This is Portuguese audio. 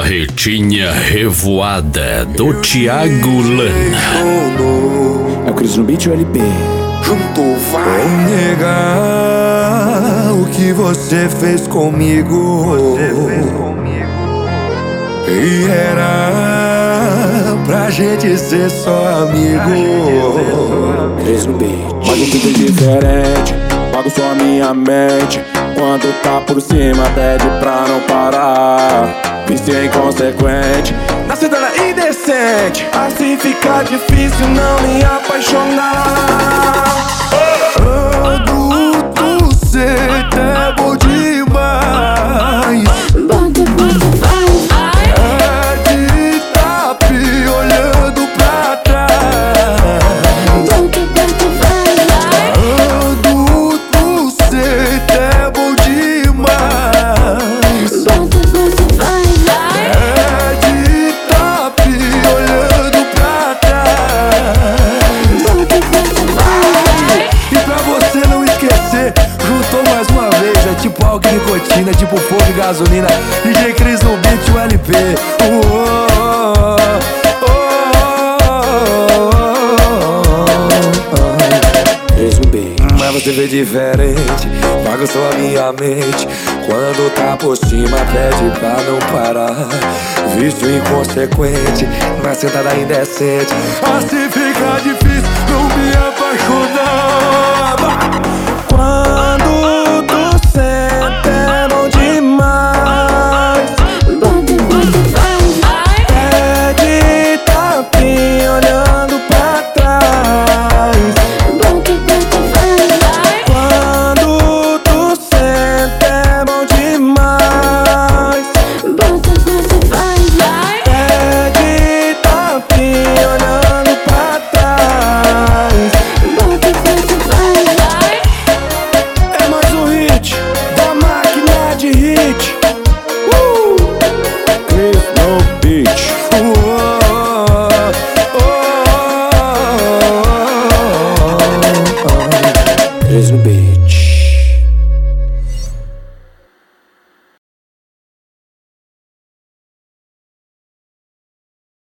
Carretinha Revoada do Thiago Lana. É o Cris no beat e o LP. Juntou, vai. Vou negar o que você fez comigo. E era pra gente ser só amigo. Cris no beat. Mas o tudo é diferente, pago só a minha mente. Quando tá por cima pede pra não parar. Vício inconsequente, na cidade indecente. Assim fica difícil não me apaixonar. Adulto, cê é bom demais. É de tapi olhando pra trás. Adulto, cê é bom demais. É de tapi olhando pra trás. E pra você não esquecer, juntou mais uma vez. É tipo álcool e nicotina, tipo fogo e gasolina. DJ Cris no beat e o LP. Cris no beat. Mas você vê diferente, paga só a minha mente. Quando tá por cima pede pra não parar. Vício inconsequente, na sentada indecente. Assim fica difícil